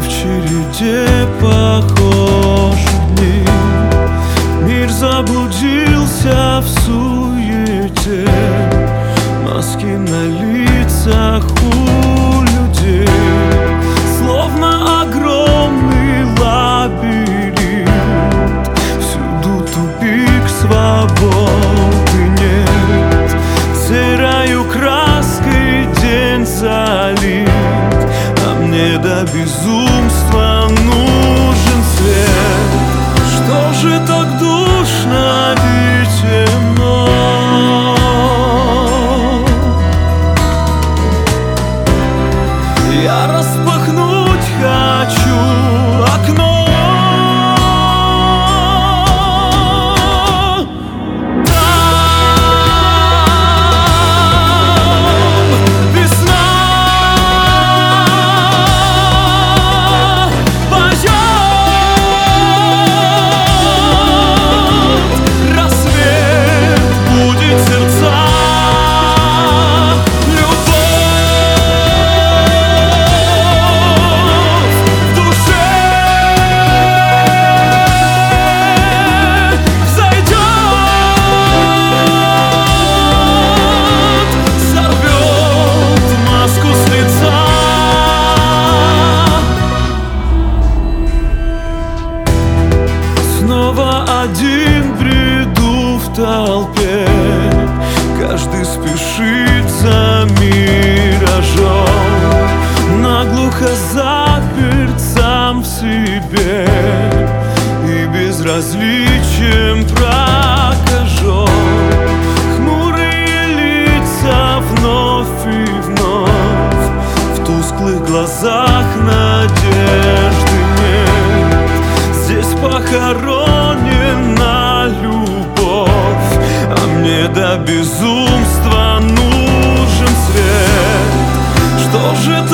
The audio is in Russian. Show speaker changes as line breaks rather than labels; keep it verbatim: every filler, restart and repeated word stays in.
в череде похожих дней мир заблудился в суете. Маски на лицах у людей, словно огромный лабиринт. Всюду тупик, свободы нет. Серою краской день залит, а мне до безумства нужен свет. Что же так душно и темно? Я распахнуть хочу окно. Снова один бреду в толпе, каждый спешит за миражом, наглухо заперт сам в себе и безразличием прокажен. Хмурые лица вновь и вновь, в тусклых глазах надежды нет. Здесь похоронена любовь, а мне до безумства нужен свет. Что же